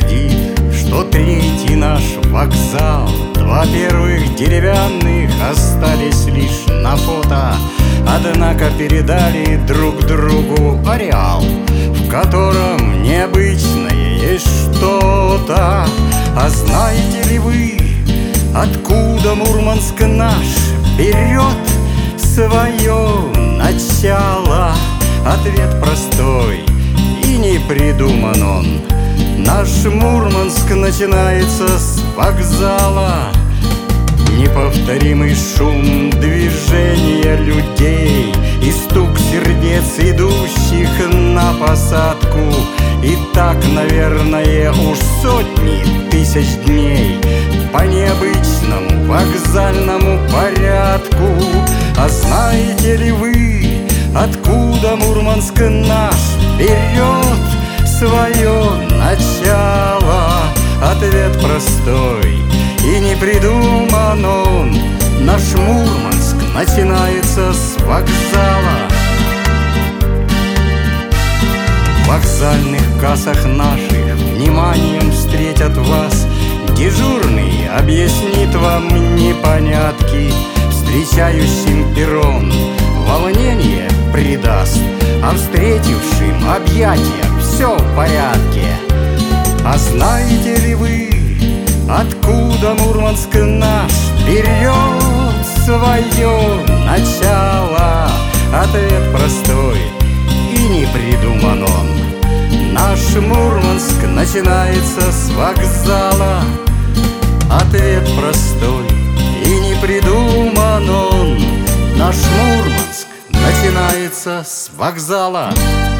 твердит, что третий наш вокзал. Два первых деревянных остались лишь на фото, однако передали друг другу ареал, в котором необычное есть что-то. А знаете ли вы, откуда Мурманск наш берет свое начало? Ответ простой, и не придуман он. Наш Мурманск начинается с вокзала. Неповторимый шум движения людей и стук сердец, идущих на посадку. И так, наверное, уж сотни тысяч дней по необычному вокзальному порядку. А знаете ли вы, откуда Мурманск наш берет свое начало? Ответ простой, и не придуман он. Наш Мурманск начинается с вокзала. В вокзальных кассах наших вниманием встретят вас. Дежурный объяснит вам непонятки. Встречающим перрон волнение придаст, а встретившим объятия все в порядке. А знаете ли вы, откуда Мурманск наш берет свое начало? Ответ простой, и не придуман он. Наш Мурманск начинается с вокзала. Ответ простой, и не придуман он. Наш Мурманск начинается с вокзала.